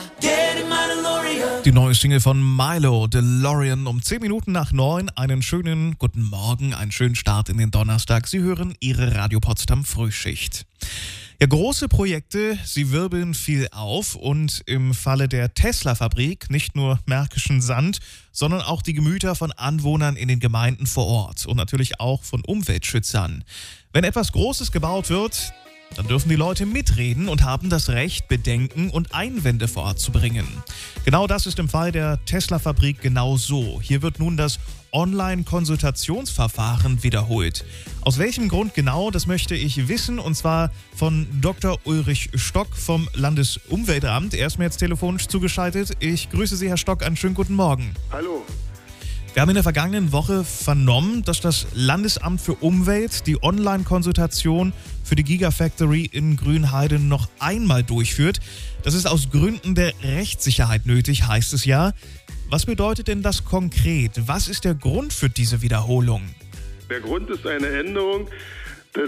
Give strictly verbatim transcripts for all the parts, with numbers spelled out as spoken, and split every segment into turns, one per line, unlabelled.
Die neue Single von Milo, DeLorean, um zehn Minuten nach neun. Einen schönen guten Morgen, einen schönen Start in den Donnerstag. Sie hören Ihre Radio Potsdam Frühschicht. Ja, große Projekte, sie wirbeln viel auf und im Falle der Tesla-Fabrik nicht nur märkischen Sand, sondern auch die Gemüter von Anwohnern in den Gemeinden vor Ort und natürlich auch von Umweltschützern. Wenn etwas Großes gebaut wird, dann dürfen die Leute mitreden und haben das Recht, Bedenken und Einwände vor Ort zu bringen. Genau das ist im Fall der Tesla-Fabrik genau so. Hier wird nun das Online-Konsultationsverfahren wiederholt. Aus welchem Grund genau, das möchte ich wissen, und zwar von Doktor Ulrich Stock vom Landesumweltamt. Er ist mir jetzt telefonisch zugeschaltet. Ich grüße Sie, Herr Stock, einen schönen guten Morgen.
Hallo.
Wir haben in der vergangenen Woche vernommen, dass das Landesamt für Umwelt die Online-Konsultation für die Gigafactory in Grünheide noch einmal durchführt. Das ist aus Gründen der Rechtssicherheit nötig, heißt es ja. Was bedeutet denn das konkret? Was ist der Grund für diese Wiederholung?
Der Grund ist eine Änderung des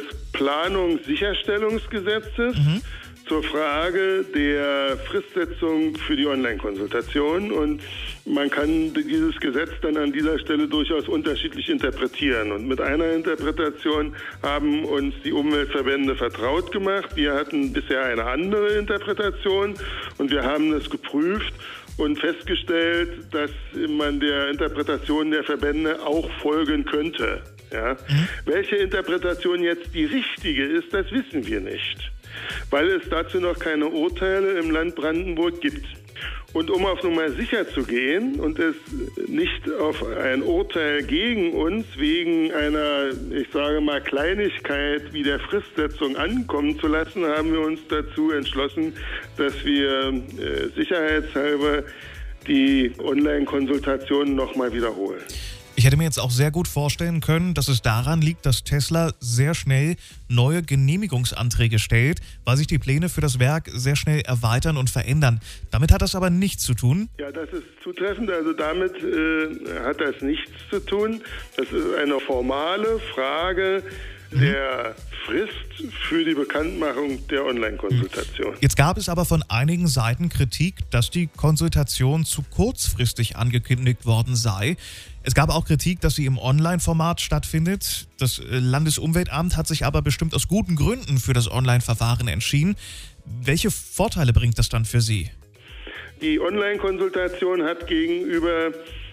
Planungssicherstellungsgesetzes mhm. zur Frage der Fristsetzung für die Online-Konsultation. Und man kann dieses Gesetz dann an dieser Stelle durchaus unterschiedlich interpretieren. Und mit einer Interpretation haben uns die Umweltverbände vertraut gemacht. Wir hatten bisher eine andere Interpretation und wir haben das geprüft und festgestellt, dass man der Interpretation der Verbände auch folgen könnte. Ja? Mhm. Welche Interpretation jetzt die richtige ist, das wissen wir nicht, weil es dazu noch keine Urteile im Land Brandenburg gibt. Und um auf Nummer sicher zu gehen und es nicht auf ein Urteil gegen uns wegen einer, ich sage mal, Kleinigkeit wie der Fristsetzung ankommen zu lassen, haben wir uns dazu entschlossen, dass wir äh, sicherheitshalber die Online-Konsultationen nochmal wiederholen.
Ich hätte mir jetzt auch sehr gut vorstellen können, dass es daran liegt, dass Tesla sehr schnell neue Genehmigungsanträge stellt, weil sich die Pläne für das Werk sehr schnell erweitern und verändern. Damit hat das aber nichts zu tun?
Ja, das ist zutreffend. Also damit äh, hat das nichts zu tun. Das ist eine formale Frage der Frist für die Bekanntmachung der Online-Konsultation.
Jetzt gab es aber von einigen Seiten Kritik, dass die Konsultation zu kurzfristig angekündigt worden sei. Es gab auch Kritik, dass sie im Online-Format stattfindet. Das Landesumweltamt hat sich aber bestimmt aus guten Gründen für das Online-Verfahren entschieden. Welche Vorteile bringt das dann für Sie?
Die Online-Konsultation hat gegenüber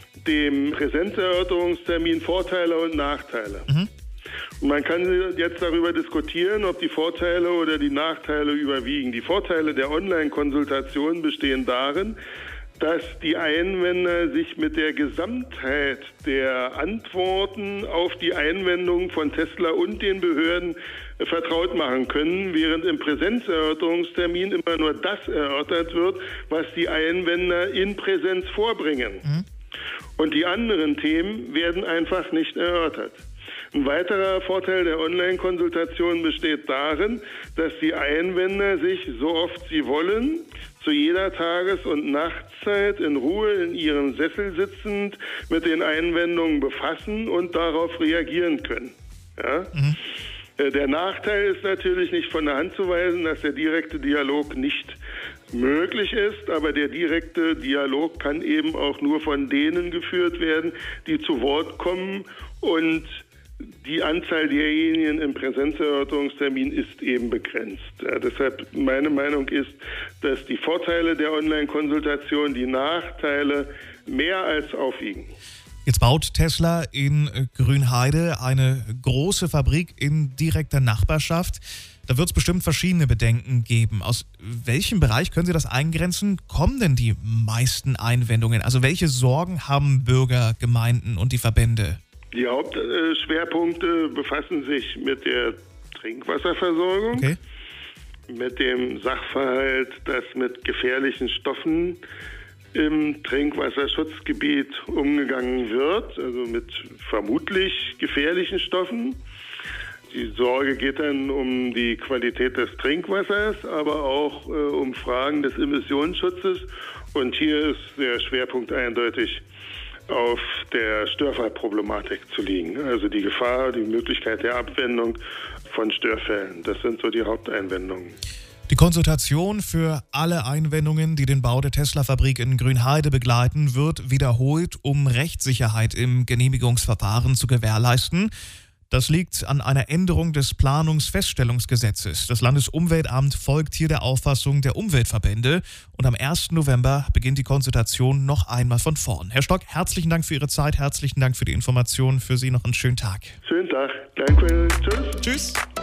dem Präsenzerörterungstermin Vorteile und Nachteile. Mhm. Und man kann jetzt darüber diskutieren, ob die Vorteile oder die Nachteile überwiegen. Die Vorteile der Online-Konsultation bestehen darin, dass die Einwender sich mit der Gesamtheit der Antworten auf die Einwendungen von Tesla und den Behörden vertraut machen können, während im Präsenzerörterungstermin immer nur das erörtert wird, was die Einwender in Präsenz vorbringen. Mhm. Und die anderen Themen werden einfach nicht erörtert. Ein weiterer Vorteil der Online-Konsultation besteht darin, dass die Einwender sich, so oft sie wollen, zu jeder Tages- und Nachtzeit in Ruhe in ihrem Sessel sitzend mit den Einwendungen befassen und darauf reagieren können. Ja? Mhm. Der Nachteil ist natürlich nicht von der Hand zu weisen, dass der direkte Dialog nicht möglich ist, aber der direkte Dialog kann eben auch nur von denen geführt werden, die zu Wort kommen, und die Anzahl derjenigen im Präsenzerörterungstermin ist eben begrenzt. Ja, deshalb meine Meinung ist, dass die Vorteile der Online-Konsultation die Nachteile mehr als aufwiegen.
Jetzt baut Tesla in Grünheide eine große Fabrik in direkter Nachbarschaft. Da wird es bestimmt verschiedene Bedenken geben. Aus welchem Bereich, können Sie das eingrenzen, kommen denn die meisten Einwendungen? Also welche Sorgen haben Bürger, Gemeinden und die Verbände?
Die Hauptschwerpunkte befassen sich mit der Trinkwasserversorgung, okay, mit dem Sachverhalt, dass mit gefährlichen Stoffen im Trinkwasserschutzgebiet umgegangen wird, also mit vermutlich gefährlichen Stoffen. Die Sorge geht dann um die Qualität des Trinkwassers, aber auch äh, um Fragen des Emissionsschutzes. Und hier ist der Schwerpunkt eindeutig auf der Störfallproblematik zu liegen. Also die Gefahr, die Möglichkeit der Abwendung von Störfällen. Das sind so die Haupteinwendungen.
Die Konsultation für alle Einwendungen, die den Bau der Tesla-Fabrik in Grünheide begleiten, wird wiederholt, um Rechtssicherheit im Genehmigungsverfahren zu gewährleisten. Das liegt an einer Änderung des Planungsfeststellungsgesetzes. Das Landesumweltamt folgt hier der Auffassung der Umweltverbände und am ersten November beginnt die Konsultation noch einmal von vorn. Herr Stock, herzlichen Dank für Ihre Zeit, herzlichen Dank für die Informationen. Für Sie noch einen schönen Tag.
Schönen Tag. Danke. Tschüss.
Tschüss.